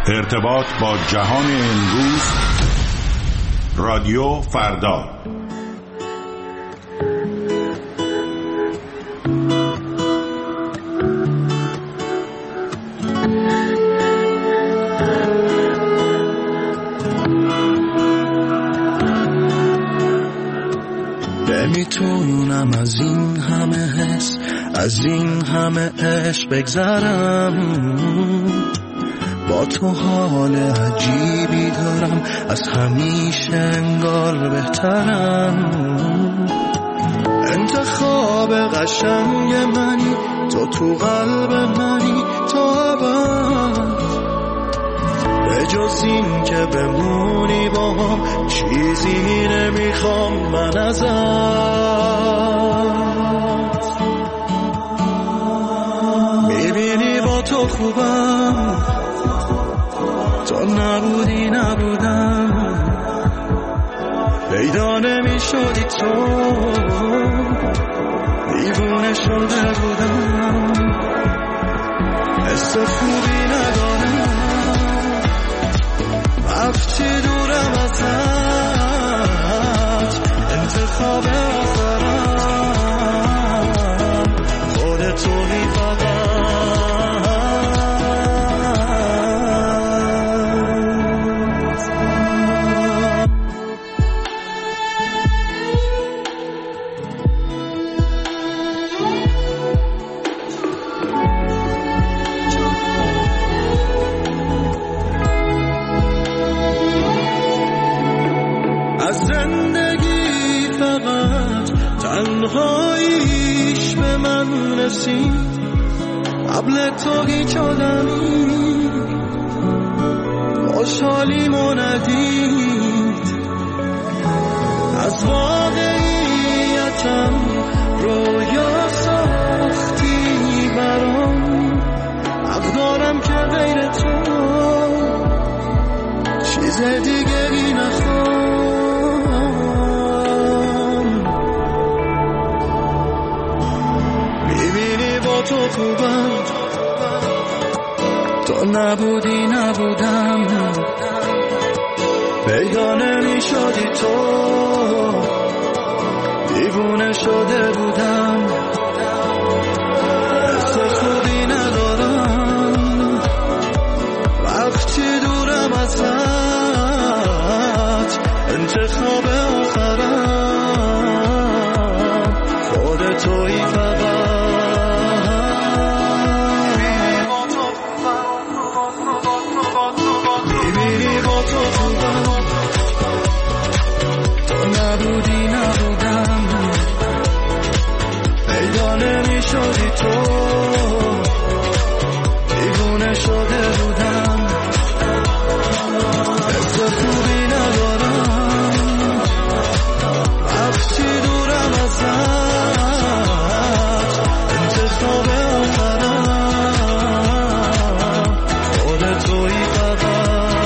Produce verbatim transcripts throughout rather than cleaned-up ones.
ارتباط با جهان امروز، رادیو فردا. نمیتونم از این همه حس، از این همه عشق بگذرم. با تو حال عجیبی دارم، از همیشه انگار بهترم. انتخاب قشنگ منی، تو تو قلب منی تا ابد. به جز این که بمونی با هم چیزی نمیخوام من ازت. میبینی با تو خوبم، تو نبودی نبودم. پیدا نمیشدی تو، دیوونه شده بودم. حس خوبی ندارم، رفتی دورم ازت. انتخاب آخرم خودتونی فقط. تنهاییش به من رسید، قبل تو هیچ آدمی خوشحالیمو ندید. از واقعیتم رویا ساختی برام. حق دارم که غیر تو چیز دیگری نخوام. تو خوبم، تو نبودی نبودم. پیدا نمی شدی تو، دیوونه شده بودم. حس خوبی ندارم، وقتی دورم ازت. انتخاب آخرم خودتویی فقط. نبودی نبودم، پیدا نمی شدی تو، دیوونه شده بودم. حس خوبی ندارم، وقتی دورم ازت. انتخاب آخرم خودتویی فقط.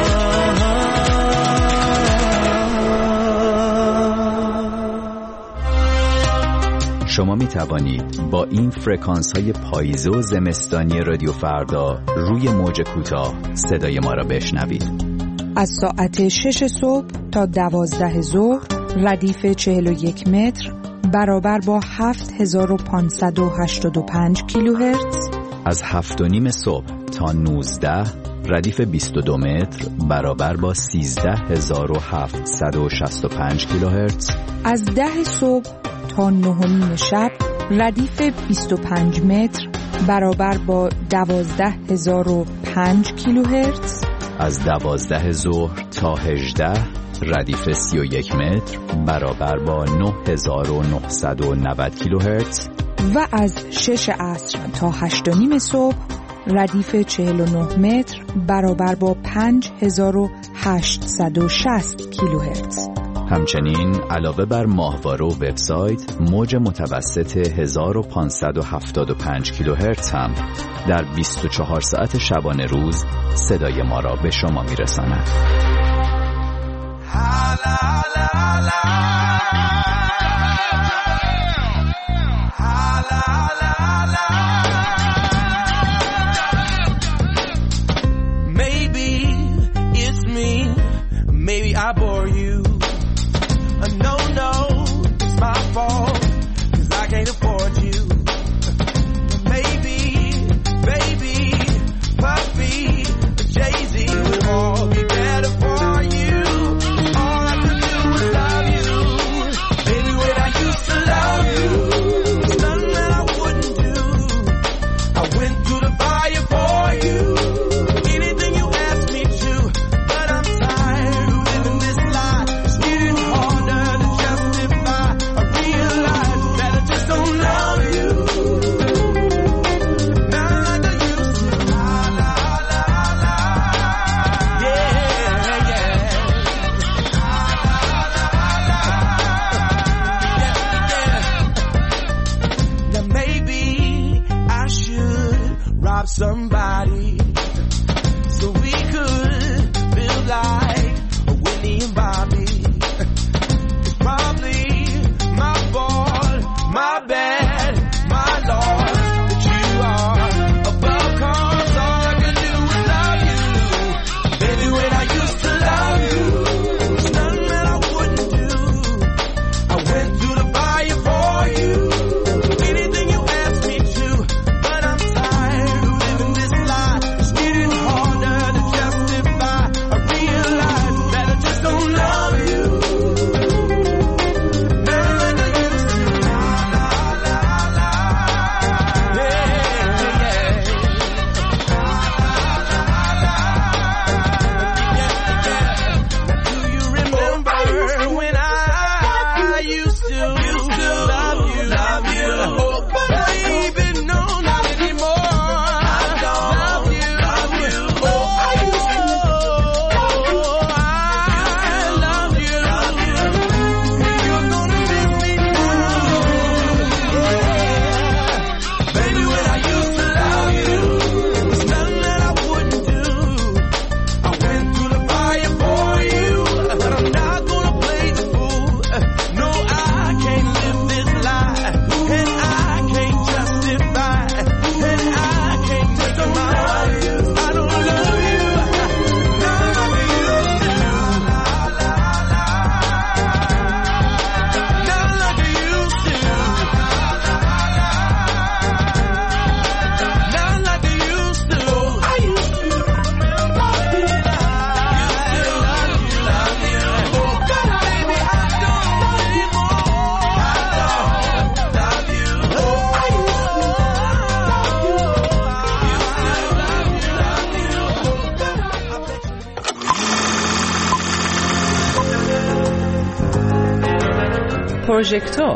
شما می توانید با این فرکانس های پاییزه و زمستانی رادیو فردا روی موج کوتاه صدای ما را بشنوید. از ساعت شش صبح تا دوازده ظهر ردیف چهل و یک متر برابر با هفت هزار و پانصد و هشتاد و پنج کیلوهرتز. از هفت و نیم صبح تا نوزده ردیف بیست و دو متر برابر با سیزده هزار و هفتصد و شصت و پنج کیلوهرتز. از ده صبح تا نه و نیم شب ردیف بیست و پنج متر برابر با دوازده هزار و پنج کیلوهرتز. از دوازده ظهر تا هجده ردیف سی و یک متر برابر با نه هزار و نهصد و نود کیلوهرتز. و از شش عصر تا هشت و نیم صبح ردیف چهل و نه متر برابر با پنج هزار و هشتصد و شصت کیلوهرتز. همچنین علاوه بر ماهواره و وبسایت، موج متوسط هزار و پانصد و هفتاد و پنج کیلوهرتز هم در بیست و چهار ساعت شبانه روز صدای ما را به شما میرساند. Maybe I bore you. Uh, no, no, it's my fault, 'cause I can't afford you. Maybe, baby, Puffy, Jay-Z would all be better for you. All I could do was love you. Baby, when I used to love you, there's nothing that I wouldn't do. I went through the fire for you. Anything you asked me to. But I'm tired of living this lie. It's getting harder to justify. I realize that I just don't love you. Somebody so we could feel like Whitney and Bobby. It's probably my fault, my bad, my loss that you are above, 'cause all I can do is love you. Baby, when I used to love you, there's nothing that I wouldn't do. I went through the fire for you. Anything you asked me to. But I'm tired of living this lie. It's getting harder to justify. I realize that I just don't love you. Not like I used to. La, la, la, la. Yeah, yeah. La, la, la, la. Yeah, yeah. Do you remember when I used to, used to love you, love you? But baby, no, not anymore. I don't love you, love you. Oh, I used to. I love you, love you. You're gonna miss me now. Baby, when I used to love you, there's nothing that I wouldn't do. I went through the fire for you, but I'm not gonna play the fool. No, I can't live this lie, and I can't justify, and I can't take a mind. I don't love you, not like I used to. Not like I used to. Not like I used to. I used to remember that I love you, love you. But baby, I don't anymore. I don't love you. I used to love you. I love you, love you. I bet you. پروژکتور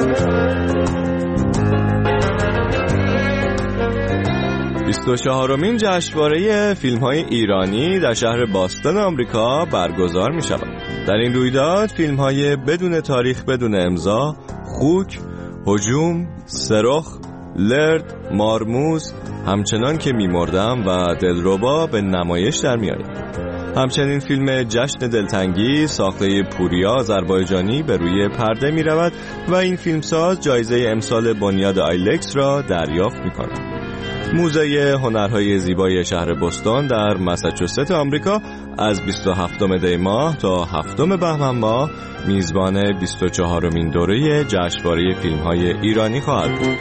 بیست و چهارمین جشنواره فیلم‌های ایرانی در شهر باستون آمریکا برگزار می‌شود. در این رویداد فیلم‌های بدون تاریخ بدون امضا، خوک، هجوم، صراخ، لرد، مارموز، همچنان که می‌مردم و دلربا به نمایش در می‌آید. همچنین فیلم جشن دلتنگی ساخته پوریا آذربایجانی به روی پرده می‌رود و این فیلمساز جایزه امسال بنیاد آیلکس را دریافت می‌کند. موزه هنرهای زیبای شهر بوستون در مساچوست آمریکا از بیست و هفتم دی ماه تا هفتم بهمن ماه میزبان بیست و چهارمین دوره جشنواره فیلم‌های ایرانی خواهد بود.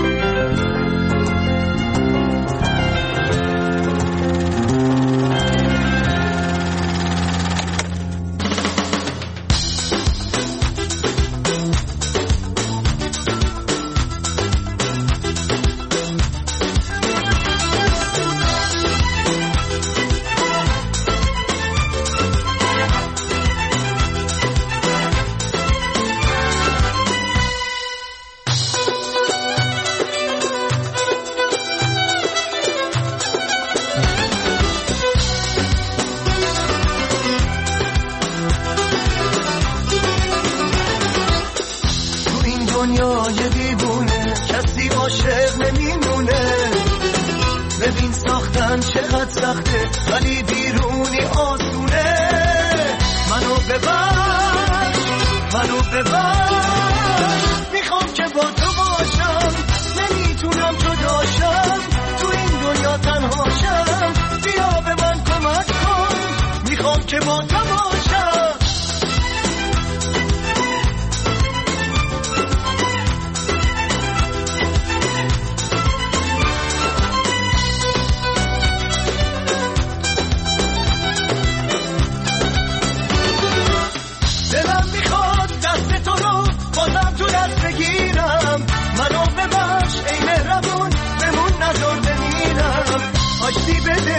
دنیای دیوونه کسی عاشق نمیمونه. ببین ساختن چقدر سخته ولی بیرونی آسونه. منو ببر منو ببر میخوام که با تو باشم. نمیتونم جداشم تو این دنیا تنهاشم. بیا به من کمک کن میخوام که با تو باشم.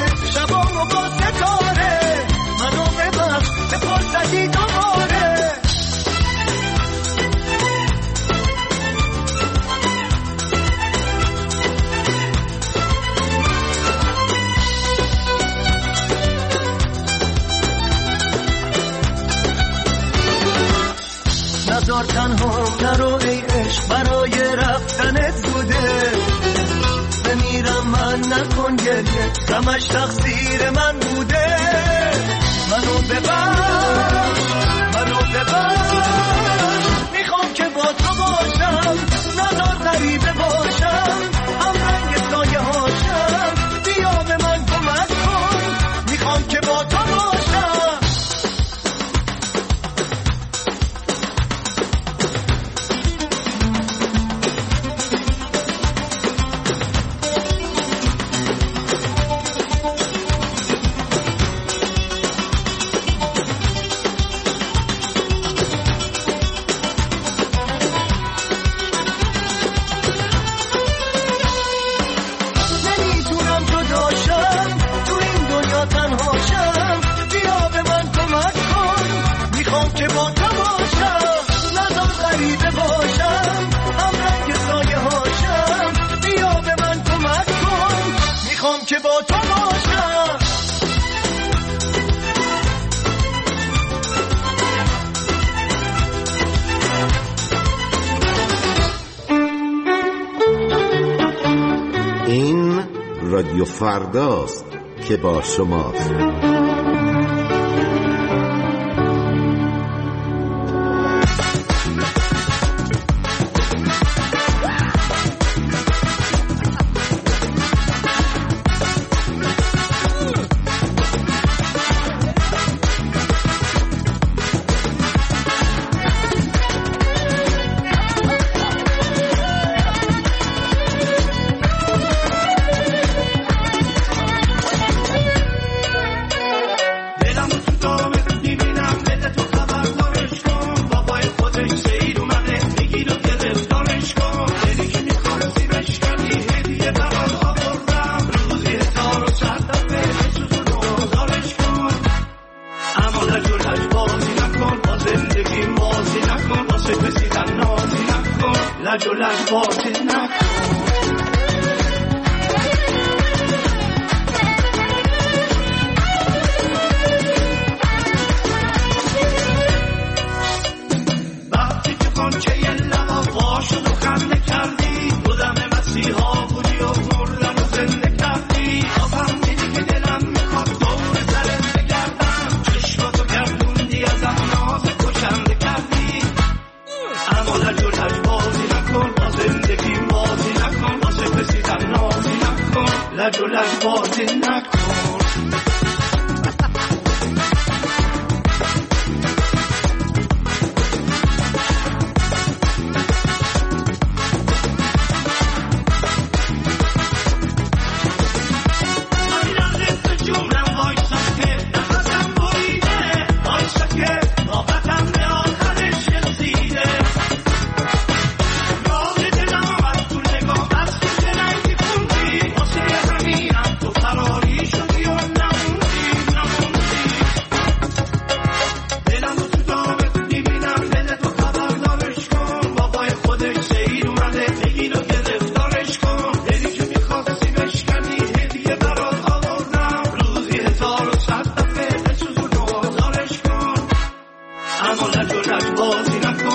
شبامو با ستاره منو ببخش به فرصتی دوباره. نزار تنها نرو ای عشق برای رفتنت زوده. بمیرم من نکن گریه غمش تقصیر من بوده. منو ببخش منو ببخش میخوام که با تو باشم نزار غریبه باشم هم رنگ سایه هاشم. بیا به من کمک کن میخوام که با تو باشم. که با تو باشم. این رادیو فرداست که با شماست.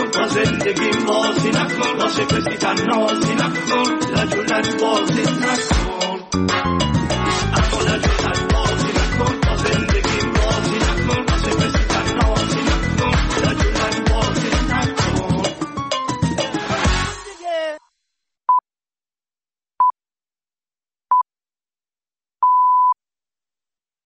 زندگی بازی نکن واسه کسی تنهازی نکن لج و لج بازی نکن.